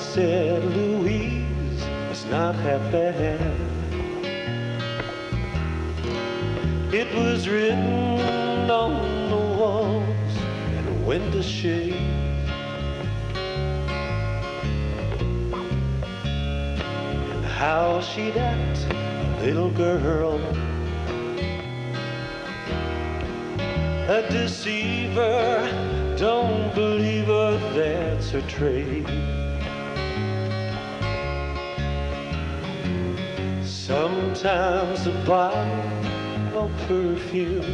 said Louise was not half bad. It was written on the walls in a window shade. And how she'd act, a little girl, a deceiver. Don't believe her, that's her trade. Sometimes a bottle of perfume,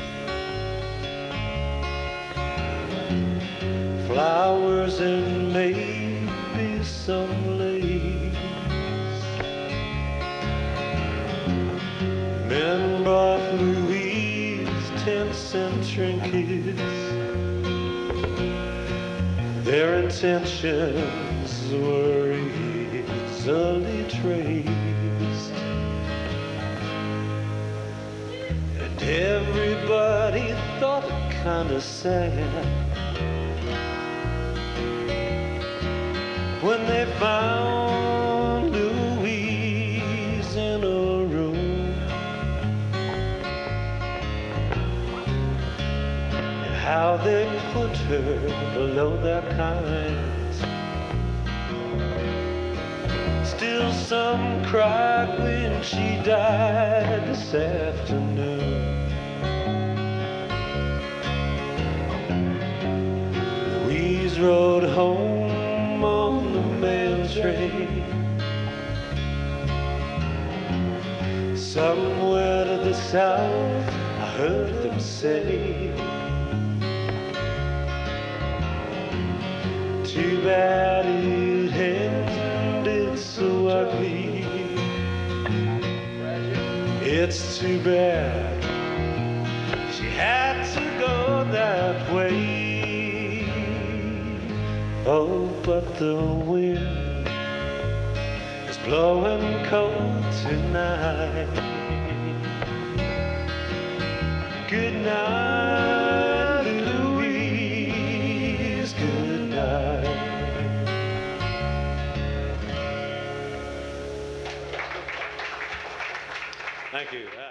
flowers and maybe some lace. Men brought Louise tents and trinkets. Their intentions were easily traced, and everybody thought it kinda sad when they found Louise in a room. And how they put her below their kind. Still some cried when she died this afternoon. Louise rode home on the mail train, somewhere to the south, I heard them say. Too bad it ended so ugly. It's too bad she had to go that way. Oh, but the wind is blowing cold tonight. Good night, Louise, good night. Thank you.